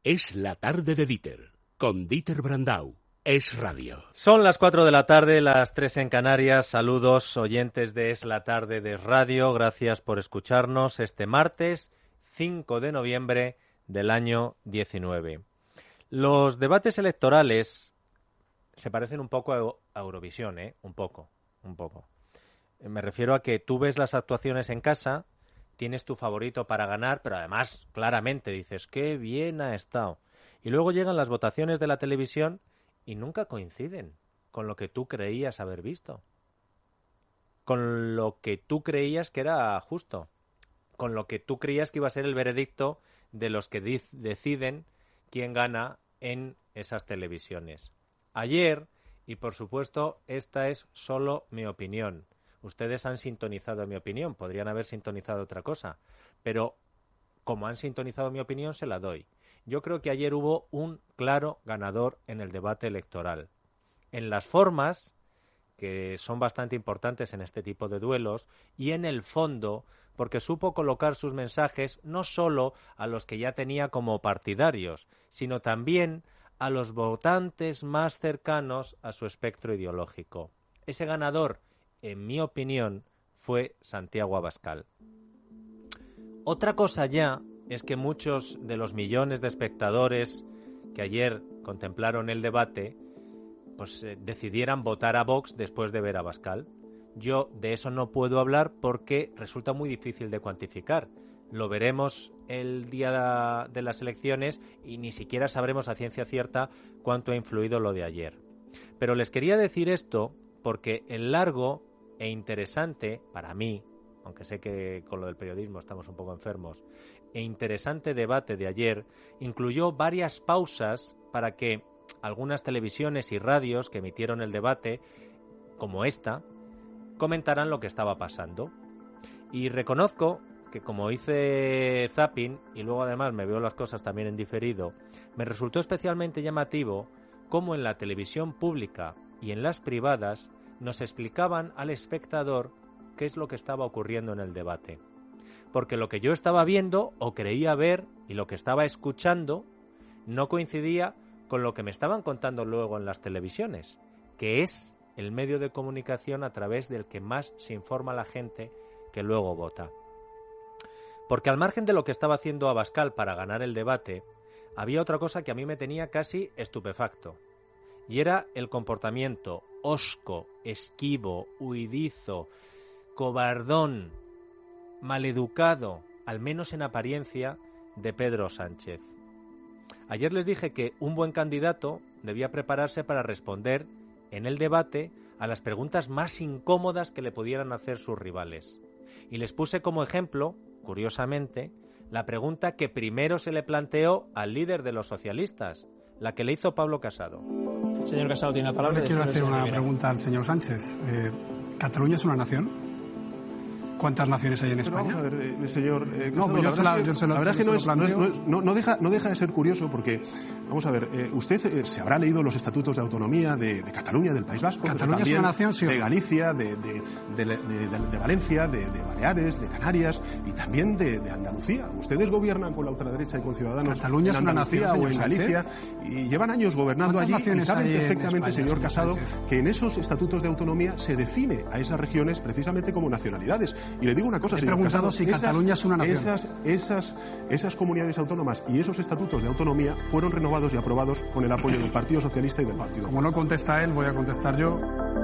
Es la tarde de Dieter, con Dieter Brandau. Es Radio. Son las 4 de la tarde, las 3 en Canarias. Saludos, oyentes de Es la tarde de Radio. Gracias por escucharnos este martes 5 de noviembre del año 19. Los debates electorales se parecen un poco a Eurovisión, ¿eh? Un poco. Me refiero a que tú ves las actuaciones en casa, tienes tu favorito para ganar, pero además claramente dices, qué bien ha estado. Y luego llegan las votaciones de la televisión y nunca coinciden con lo que tú creías haber visto, con lo que tú creías que era justo, con lo que tú creías que iba a ser el veredicto de los que deciden quién gana en esas televisiones. Ayer, y por supuesto, esta es solo mi opinión. Ustedes han sintonizado mi opinión, podrían haber sintonizado otra cosa, pero como han sintonizado mi opinión, se la doy. Yo creo que ayer hubo un claro ganador en el debate electoral. En las formas, que son bastante importantes en este tipo de duelos, y en el fondo, porque supo colocar sus mensajes no solo a los que ya tenía como partidarios, sino también a los votantes más cercanos a su espectro ideológico. Ese ganador, en mi opinión, fue Santiago Abascal. Otra cosa ya es que muchos de los millones de espectadores que ayer contemplaron el debate decidieran votar a Vox después de ver a Abascal. Yo de eso no puedo hablar porque resulta muy difícil de cuantificar. Lo veremos el día de las elecciones y ni siquiera sabremos a ciencia cierta cuánto ha influido lo de ayer. Pero les quería decir esto porque el largo e interesante, para mí, aunque sé que con lo del periodismo estamos un poco enfermos, e interesante debate de ayer incluyó varias pausas para que algunas televisiones y radios que emitieron el debate, como esta, comentaran lo que estaba pasando. Y reconozco que como hice zapping, y luego además me veo las cosas también en diferido, me resultó especialmente llamativo cómo en la televisión pública y en las privadas nos explicaban al espectador qué es lo que estaba ocurriendo en el debate. Porque lo que yo estaba viendo o creía ver y lo que estaba escuchando no coincidía con lo que me estaban contando luego en las televisiones, que es el medio de comunicación a través del que más se informa a la gente que luego vota. Porque al margen de lo que estaba haciendo Abascal para ganar el debate, había otra cosa que a mí me tenía casi estupefacto, y era el comportamiento hosco, esquivo, huidizo, cobardón, maleducado, al menos en apariencia, de Pedro Sánchez. Ayer les dije que un buen candidato debía prepararse para responder en el debate a las preguntas más incómodas que le pudieran hacer sus rivales. Y les puse como ejemplo, curiosamente, la pregunta que primero se le planteó al líder de los socialistas, la que le hizo Pablo Casado. Señor Casado, tiene la palabra. Quiero hacer una pregunta al señor Sánchez. ¿Cataluña es una nación? ¿Cuántas naciones hay en España? Vamos a ver, señor la verdad es que no deja de ser curioso porque, vamos a ver, usted se habrá leído los estatutos de autonomía de Cataluña, del País Vasco, ¿Cataluña es una nación, sí? De Galicia, de Valencia, de Baleares, de Canarias y también de Andalucía. Ustedes gobiernan con la ultraderecha y con Ciudadanos ¿Cataluña en es Andalucía una nación, o en Galicia y llevan años gobernando allí y saben perfectamente, señor Casado, que en esos estatutos de autonomía se define a esas regiones precisamente como nacionalidades. Y le digo una cosa, señor Casado, si Cataluña es una nación. Esas comunidades autónomas y esos estatutos de autonomía fueron renovados y aprobados con el apoyo del Partido Socialista y del Partido. Como no contesta él, voy a contestar yo.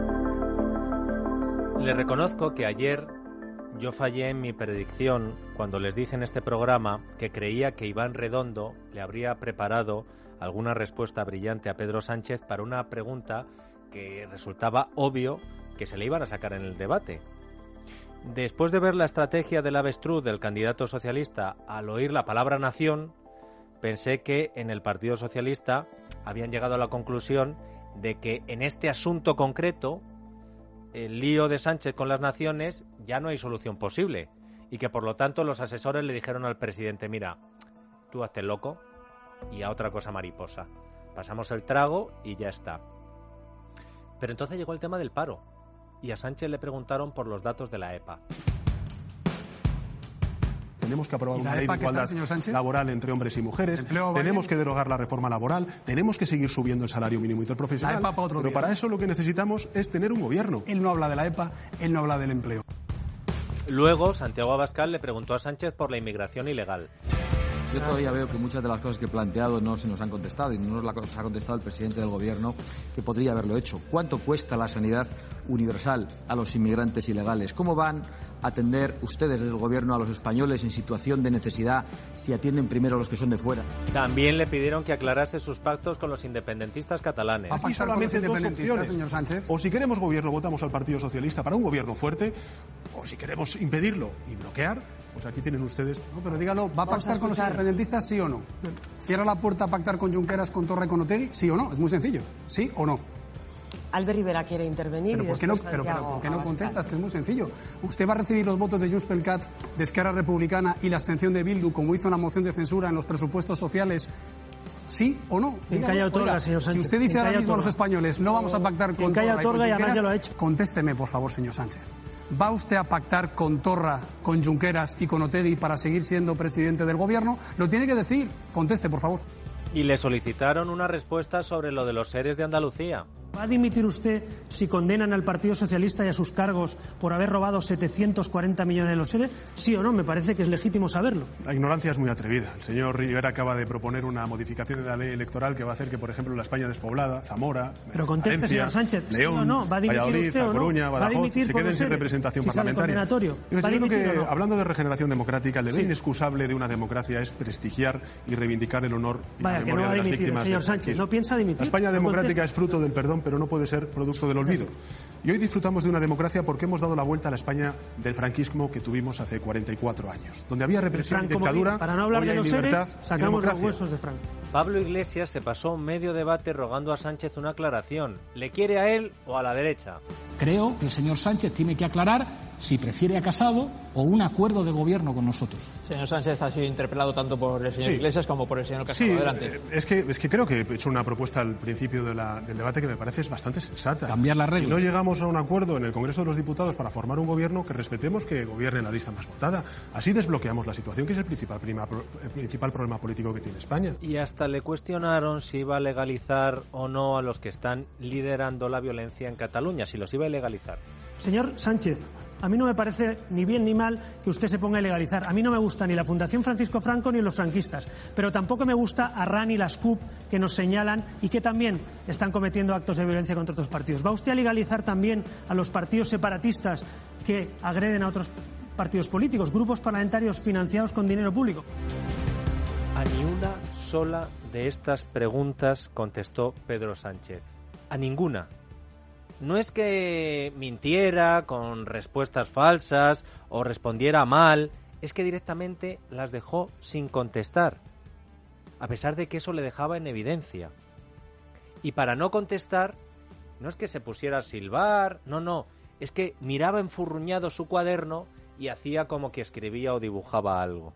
Le reconozco que ayer yo fallé en mi predicción cuando les dije en este programa que creía que Iván Redondo le habría preparado alguna respuesta brillante a Pedro Sánchez para una pregunta que resultaba obvio que se le iban a sacar en el debate. Después de ver la estrategia del avestruz del candidato socialista al oír la palabra nación, pensé que en el Partido Socialista habían llegado a la conclusión de que en este asunto concreto, el lío de Sánchez con las naciones, ya no hay solución posible y que por lo tanto los asesores le dijeron al presidente, mira, tú hazte loco y a otra cosa mariposa. Pasamos el trago y ya está. Pero entonces llegó el tema del paro. Y a Sánchez le preguntaron por los datos de la EPA. tenemos que aprobar una ley de igualdad laboral entre hombres y mujeres, tenemos que derogar la reforma laboral, tenemos que seguir subiendo el salario mínimo interprofesional, pero para eso lo que necesitamos es tener un gobierno. Él no habla de la EPA, él no habla del empleo. Luego, Santiago Abascal le preguntó a Sánchez por la inmigración ilegal. Yo todavía veo que muchas de las cosas que he planteado no se nos han contestado y no nos las ha contestado el presidente del Gobierno, que podría haberlo hecho. ¿Cuánto cuesta la sanidad universal a los inmigrantes ilegales? ¿Cómo van a atender ustedes desde el Gobierno a los españoles en situación de necesidad si atienden primero a los que son de fuera? También le pidieron que aclarase sus pactos con los independentistas catalanes. Aquí solamente dos opciones. Señor Sánchez. O si queremos gobierno, votamos al Partido Socialista para un gobierno fuerte, o si queremos impedirlo y bloquear, pues aquí tienen ustedes... No, pero dígalo, ¿va a pactar con los independentistas, sí o no? ¿Cierra la puerta a pactar con Junqueras, con Torra y con Otegi? ¿Sí o no? Es muy sencillo. ¿Sí o no? Albert Rivera quiere intervenir. ¿Pero por qué no contestas? Que es muy sencillo. ¿Usted va a recibir los votos de Junts pel Cat, de Esquerra Republicana y la abstención de Bildu, como hizo en la moción de censura en los presupuestos sociales? ¿Sí o no? En calla otorga, señor Sánchez. Si usted dice ahora mismo a los españoles, no vamos a pactar con Torra y con Junqueras, ya lo ha hecho. Contésteme, por favor, señor Sánchez. ¿Va usted a pactar con Torra, con Junqueras y con Otegi para seguir siendo presidente del Gobierno? Lo tiene que decir. Conteste, por favor. Y le solicitaron una respuesta sobre lo de los seres de Andalucía. ¿Va a dimitir usted si condenan al Partido Socialista y a sus cargos por haber robado 740 millones de los seres? ¿Sí o no? Me parece que es legítimo saberlo. La ignorancia es muy atrevida. El señor Rivera acaba de proponer una modificación de la ley electoral que va a hacer que, por ejemplo, la España despoblada, Zamora, pero conteste, Valencia, señor Sánchez, León, ¿sí o no? ¿Va a dimitir Valladolid, usted o no? Coruña, Badajoz, se queden sin representación parlamentaria. Yo creo que, hablando de regeneración democrática, el deber inexcusable de una democracia es prestigiar y reivindicar el honor y la memoria de las víctimas. Señor Sánchez, no piensa dimitir. La España democrática es fruto del perdón, pero no puede ser producto del olvido. Y hoy disfrutamos de una democracia porque hemos dado la vuelta a la España del franquismo que tuvimos hace 44 años, donde había represión y dictadura, para no hablar de los libertad seres, sacamos los huesos de Franco. Pablo Iglesias se pasó medio debate rogando a Sánchez una aclaración. ¿Le quiere a él o a la derecha? Creo que el señor Sánchez tiene que aclarar si prefiere a Casado o un acuerdo de gobierno con nosotros. Señor Sánchez ha sido interpelado tanto por el señor Iglesias como por el señor Casado. Sí, adelante. Es que creo que he hecho una propuesta al principio del debate que me parece bastante sensata. Cambiar las reglas. Si no llegamos a un acuerdo en el Congreso de los Diputados para formar un gobierno, que respetemos que gobierne la lista más votada. Así desbloqueamos la situación, que es el principal problema político que tiene España. Y hasta le cuestionaron si iba a legalizar o no a los que están liderando la violencia en Cataluña, si los iba a legalizar. Señor Sánchez, a mí no me parece ni bien ni mal que usted se ponga a legalizar. A mí no me gusta ni la Fundación Francisco Franco ni los franquistas, pero tampoco me gusta Arran y las CUP, que nos señalan y que también están cometiendo actos de violencia contra otros partidos. ¿Va usted a legalizar también a los partidos separatistas que agreden a otros partidos políticos, grupos parlamentarios financiados con dinero público? A ni una sola de estas preguntas contestó Pedro Sánchez. A ninguna. No es que mintiera con respuestas falsas o respondiera mal, es que directamente las dejó sin contestar, a pesar de que eso le dejaba en evidencia. Y para no contestar, no es que se pusiera a silbar, no, es que miraba enfurruñado su cuaderno y hacía como que escribía o dibujaba algo.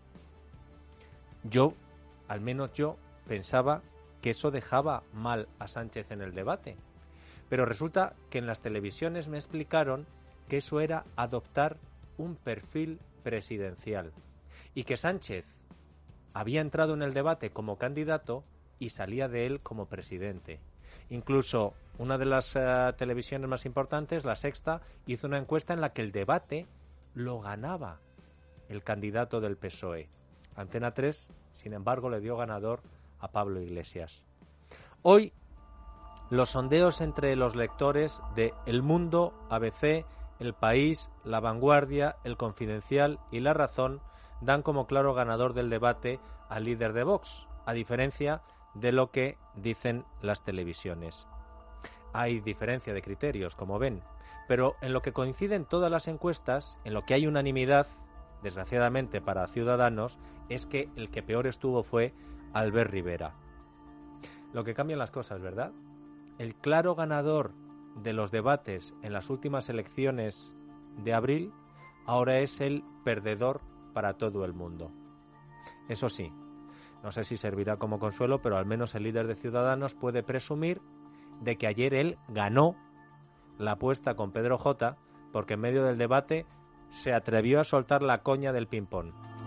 Al menos yo, pensaba que eso dejaba mal a Sánchez en el debate. Pero resulta que en las televisiones me explicaron que eso era adoptar un perfil presidencial y que Sánchez había entrado en el debate como candidato y salía de él como presidente. Incluso una de las televisiones más importantes, La Sexta, hizo una encuesta en la que el debate lo ganaba el candidato del PSOE. Antena 3, sin embargo, le dio ganador a Pablo Iglesias. Hoy, los sondeos entre los lectores de El Mundo, ABC, El País, La Vanguardia, El Confidencial y La Razón dan como claro ganador del debate al líder de Vox, a diferencia de lo que dicen las televisiones. Hay diferencia de criterios, como ven, pero en lo que coinciden todas las encuestas, en lo que hay unanimidad, desgraciadamente para Ciudadanos, es que el que peor estuvo fue Albert Rivera. Lo que cambian las cosas, ¿verdad? El claro ganador de los debates en las últimas elecciones de abril ahora es el perdedor para todo el mundo. Eso sí, no sé si servirá como consuelo, pero al menos el líder de Ciudadanos puede presumir de que ayer él ganó la apuesta con Pedro J, porque en medio del debate se atrevió a soltar la coña del ping-pong.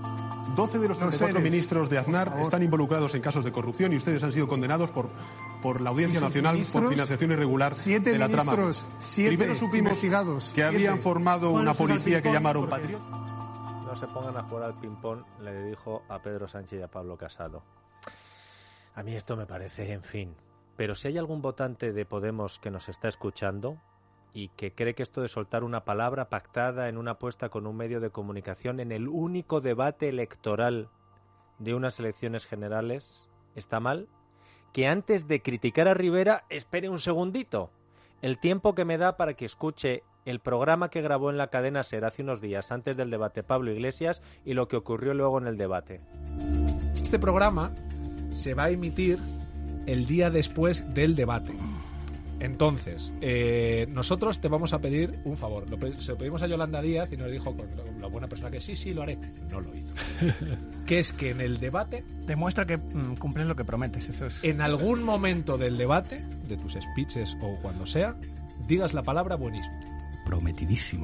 12 de los 34 ministros de Aznar están involucrados en casos de corrupción y ustedes han sido condenados por la Audiencia Nacional por financiación irregular de la trama. Primero supimos que habían formado una policía que llamaron Patriota. No se pongan a jugar al ping-pong, le dijo a Pedro Sánchez y a Pablo Casado. A mí esto me parece, en fin. Pero si hay algún votante de Podemos que nos está escuchando y que cree que esto de soltar una palabra pactada en una apuesta con un medio de comunicación en el único debate electoral de unas elecciones generales está mal, que antes de criticar a Rivera espere un segundito, el tiempo que me da para que escuche el programa que grabó en la cadena SER hace unos días antes del debate Pablo Iglesias y lo que ocurrió luego en el debate. Este programa se va a emitir el día después del debate. Entonces, nosotros te vamos a pedir un favor. Se lo pedimos a Yolanda Díaz y nos dijo con la buena persona que sí, lo haré. No lo hizo. Que es que en el debate... Demuestra que cumples lo que prometes. Eso es... En algún momento del debate, de tus speeches o cuando sea, digas la palabra buenísimo. Prometidísimo.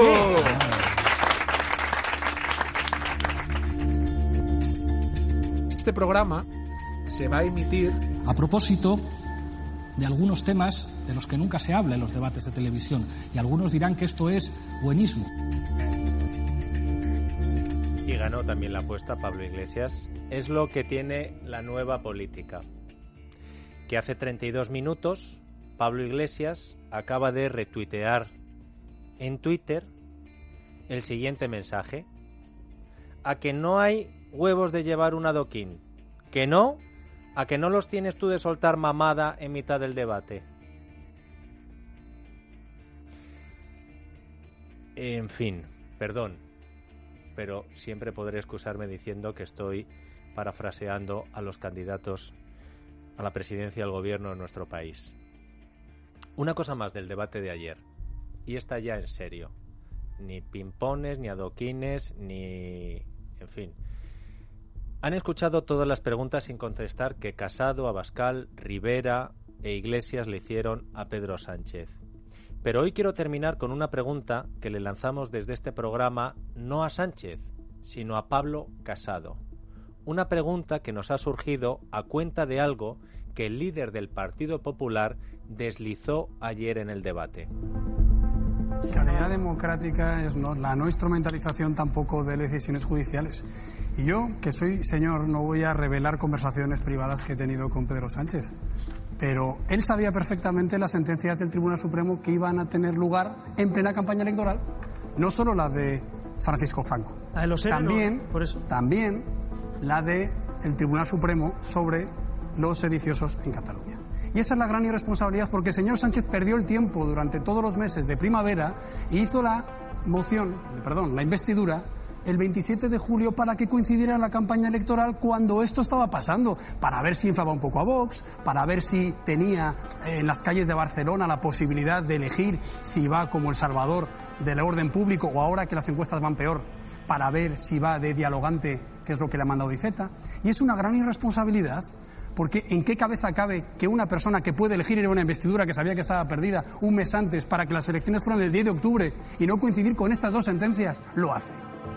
Este programa se va a emitir... A propósito de algunos temas de los que nunca se habla en los debates de televisión, y algunos dirán que esto es buenismo. Y ganó también la apuesta Pablo Iglesias. Es lo que tiene la nueva política. Que hace 32 minutos Pablo Iglesias acaba de retuitear en Twitter el siguiente mensaje: a que no hay huevos de llevar un adoquín, que no, a que no los tienes tú de soltar mamada en mitad del debate. En fin, perdón, pero siempre podré excusarme diciendo que estoy parafraseando a los candidatos a la presidencia del gobierno de nuestro país. Una cosa más del debate de ayer, y esta ya en serio. Ni pimpones, ni adoquines, ni... en fin. Han escuchado todas las preguntas sin contestar que Casado, Abascal, Rivera e Iglesias le hicieron a Pedro Sánchez. Pero hoy quiero terminar con una pregunta que le lanzamos desde este programa no a Sánchez, sino a Pablo Casado. Una pregunta que nos ha surgido a cuenta de algo que el líder del Partido Popular deslizó ayer en el debate. Calidad democrática es la no instrumentalización tampoco de decisiones judiciales. Y yo, que soy señor, no voy a revelar conversaciones privadas que he tenido con Pedro Sánchez. Pero él sabía perfectamente las sentencias del Tribunal Supremo que iban a tener lugar en plena campaña electoral. No solo la de Francisco Franco. La de los también, por eso. También la del Tribunal Supremo sobre los sediciosos en Cataluña. Y esa es la gran irresponsabilidad, porque el señor Sánchez perdió el tiempo durante todos los meses de primavera y hizo la investidura el 27 de julio para que coincidiera la campaña electoral cuando esto estaba pasando, para ver si inflaba un poco a Vox, para ver si tenía en las calles de Barcelona la posibilidad de elegir si va como el salvador del orden público o ahora que las encuestas van peor, para ver si va de dialogante, que es lo que le ha mandado Iceta. Y es una gran irresponsabilidad. Porque ¿en qué cabeza cabe que una persona que puede elegir en una investidura que sabía que estaba perdida un mes antes para que las elecciones fueran el 10 de octubre y no coincidir con estas dos sentencias, lo hace?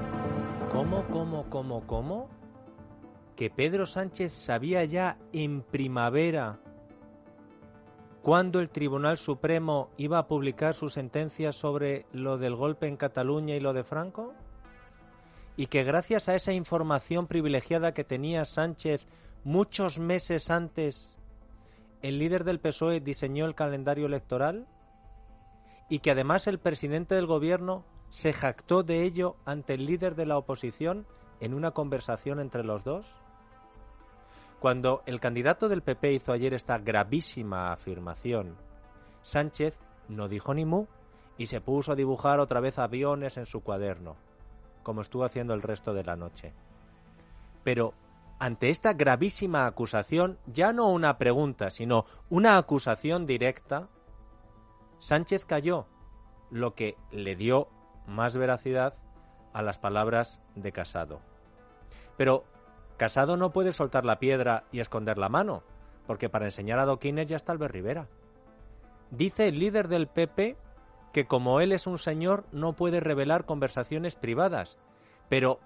¿Cómo? ¿Que Pedro Sánchez sabía ya en primavera cuándo el Tribunal Supremo iba a publicar su sentencia sobre lo del golpe en Cataluña y lo de Franco? ¿Y que gracias a esa información privilegiada que tenía Sánchez muchos meses antes, el líder del PSOE diseñó el calendario electoral? ¿Y que además el presidente del gobierno se jactó de ello ante el líder de la oposición en una conversación entre los dos? Cuando el candidato del PP hizo ayer esta gravísima afirmación, Sánchez no dijo ni mu y se puso a dibujar otra vez aviones en su cuaderno, como estuvo haciendo el resto de la noche. Pero ante esta gravísima acusación, ya no una pregunta, sino una acusación directa, Sánchez calló, lo que le dio más veracidad a las palabras de Casado. Pero Casado no puede soltar la piedra y esconder la mano, porque para enseñar adoquines ya está Albert Rivera. Dice el líder del PP que como él es un señor no puede revelar conversaciones privadas, pero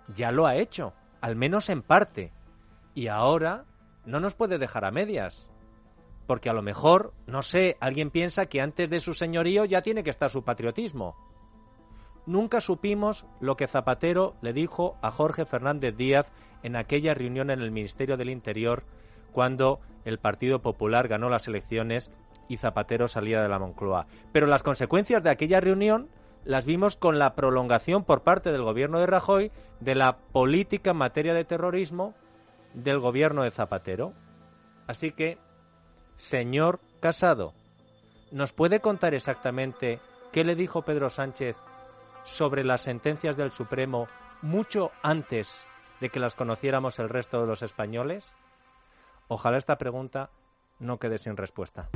ya lo ha hecho, al menos en parte. Y ahora no nos puede dejar a medias. Porque a lo mejor, no sé, alguien piensa que antes de su señorío ya tiene que estar su patriotismo. Nunca supimos lo que Zapatero le dijo a Jorge Fernández Díaz en aquella reunión en el Ministerio del Interior cuando el Partido Popular ganó las elecciones y Zapatero salía de la Moncloa. Pero las consecuencias de aquella reunión las vimos con la prolongación por parte del gobierno de Rajoy de la política en materia de terrorismo del gobierno de Zapatero. Así que, señor Casado, ¿nos puede contar exactamente qué le dijo Pedro Sánchez sobre las sentencias del Supremo mucho antes de que las conociéramos el resto de los españoles? Ojalá esta pregunta no quede sin respuesta.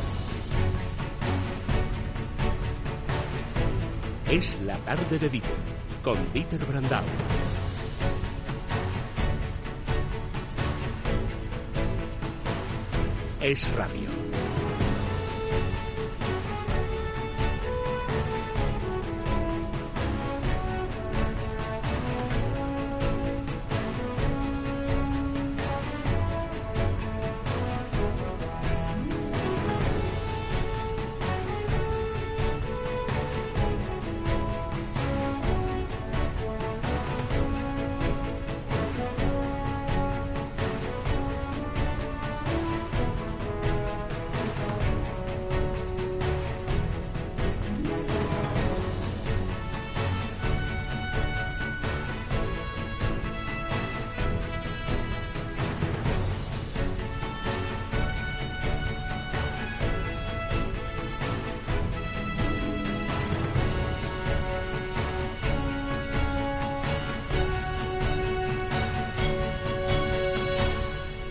Es la tarde de Dieter, con Dieter Brandau. Es Radio.